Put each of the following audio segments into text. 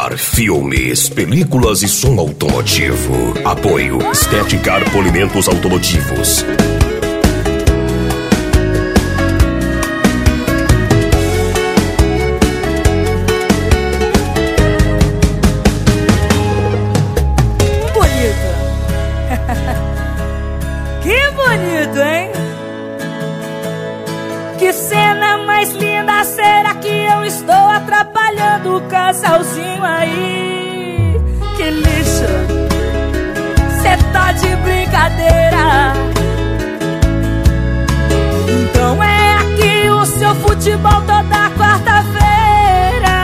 Car Filmes, películas e som automotivo. Apoio Estética Polimentos Automotivos. Que bonito, hein? Que cena mais linda, será que eu estou atrapalhando o casalzinho aí? Que lixo, cê tá de brincadeira. Então é aqui o seu futebol toda quarta-feira.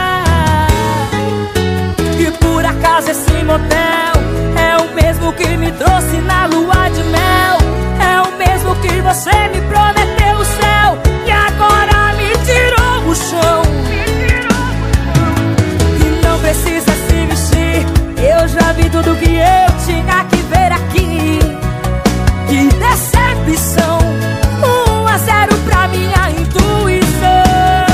E por acaso esse motel é o mesmo que me trouxe na lua de mel. É o mesmo que você me prometeu o céu e agora me tirou o chão. E não precisa se vestir, eu já vi tudo que eu tinha que ver aqui. Que decepção, 1-0 pra minha intuição.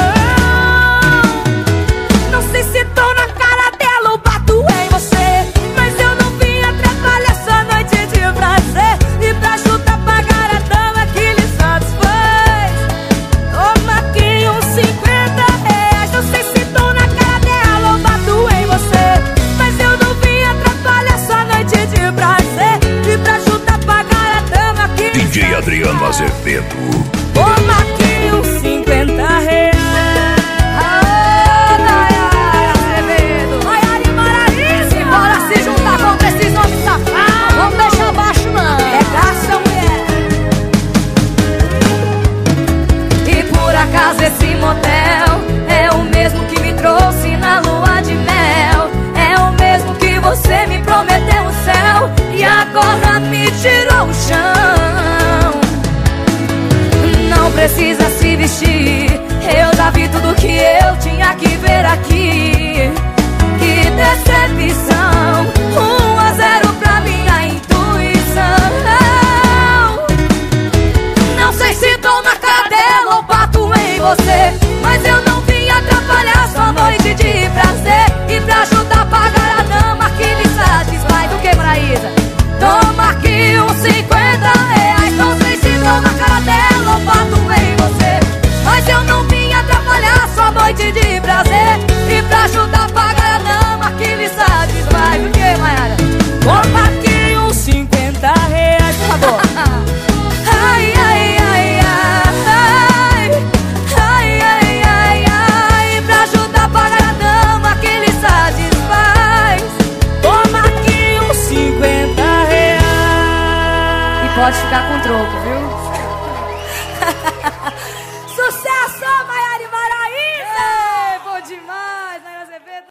Não sei se tô na cara dela ou bato em você, mas eu não vim atrapalhar sua noite de prazer. E pra ajudar a pagar a dama que lhe satisfaz, toma aqui uns 50 reais. Não sei se tô na cara dela ou bato em você, mas eu não vim atrapalhar sua noite de prazer. E pra ajudar a pagar a dama que lhe DJ Adriano Azevedo. toma aqui uns 50 reais. Esse motel é o mesmo que me trouxe na lua de mel. É o mesmo que você me prometeu o céu e agora me tirou o chão. Não precisa se vestir, eu já vi tudo que eu tinha que ver aqui. Que decepção, 1-0 pra minha intuição. Não sei se tô na cara dela ou bato em você, mas eu não vim atrapalhar sua noite de prazer. E pra ajudar a pagar a dama que lhe satisfaz. Do que, Maraísa? Toma aqui uns 50 reais. Não sei se tô na cara dela ou bato em você, mas eu não vim atrapalhar sua noite de prazer. E pra ajudar a pagar a dama que lhe satisfaz. Do que, Maiara? Toma aqui uns 50 reais, por favor. Ai, ai, ai, ai, ai, ai, ai, ai. Pra ajudar a pagar a dama que lhe satisfaz, toma aqui uns 50 reais. E pode ficar com troco, viu?